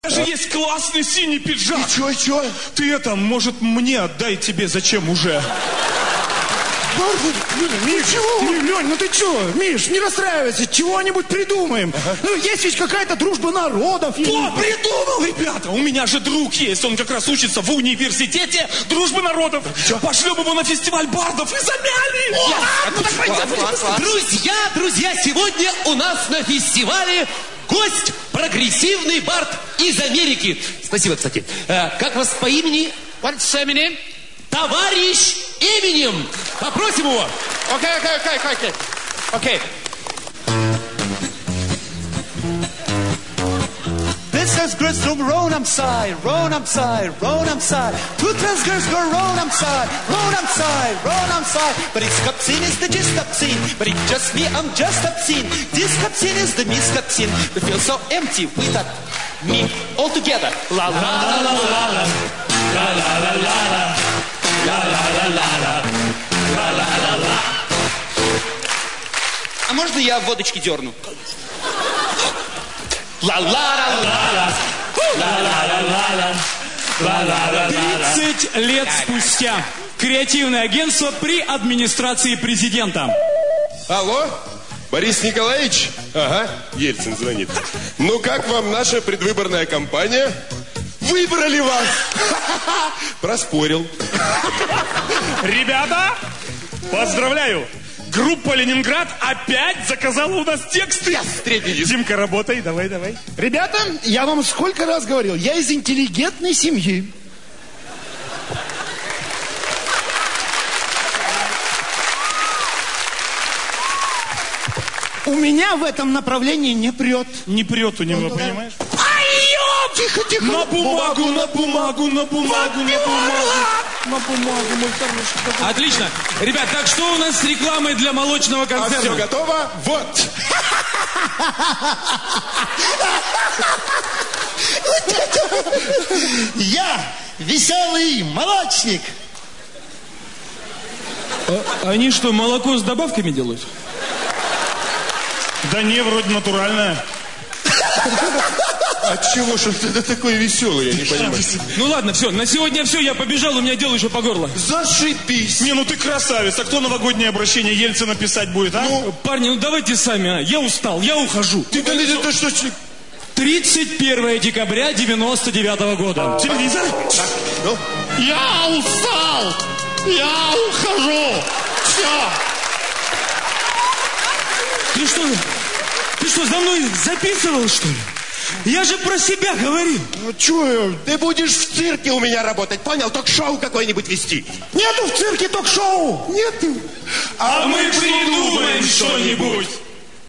Даже есть классный синий пиджак. И чё? Ты это, может, мне отдай, тебе зачем уже? Лёнь, ну ты чё? Миш, не расстраивайся, чего-нибудь придумаем. Ну, есть ведь какая-то дружба народов. Кто придумал, ребята? У меня же друг есть, он как раз учится в университете дружбы народов. Пошлем его на фестиваль бардов и замянем. Друзья, сегодня у нас на фестивале гость, прогрессивный бард из Америки. Спасибо, кстати. Как вас по имени? What's your name? Товарищ Эминем. Попросим его. Okay. This has girls from Ronham side. Two trans girls go Ronham side. But it's cup scene is the gist up scene. But it's just me, I'm just obscene. This cup scene is the miss cup scene. We feel so empty without me all together. La la la la la la. La la la la la. La la la la la. La la la la. А можно я водочки дерну? Ла-ла-ла-ла-ла. 30 лет спустя. Креативное агентство при администрации президента. Алло? Борис Николаевич? Ага, Ельцин звонит. Ну как вам наша предвыборная кампания? Выбрали вас! Проспорил. Ребята, поздравляю! Группа «Ленинград» опять заказала у нас тексты. Димка, работай, давай. Ребята, я вам сколько раз говорил, я из интеллигентной семьи. У меня в этом направлении не прет. Не прет у него, понимаешь? Тихо. На бумагу, мой хороший. Отлично. Ребят, так что у нас с рекламой для молочного концерна? А все готово? Вот. Я веселый молочник. Они что, молоко с добавками делают? Да не, вроде натуральное. Отчего ж ты такой веселый, я не понимаю. Ну ладно, все, на сегодня все, я побежал, у меня дело еще по горло. Зашибись. Не, ну ты красавец, а кто новогоднее обращение Ельцина писать будет, а? Ну, парни, ну давайте сами, а. Я устал, я ухожу. Ты что? 31 декабря 99-го года. Телевизор? Ну? Я устал. Я ухожу. Все. Ты что, за мной записывал, что ли? Я же про себя говорил. Ну чё, ты будешь в цирке у меня работать, понял? Ток-шоу какое-нибудь вести. Нету в цирке ток-шоу. Нету. А мы придумаем что-нибудь.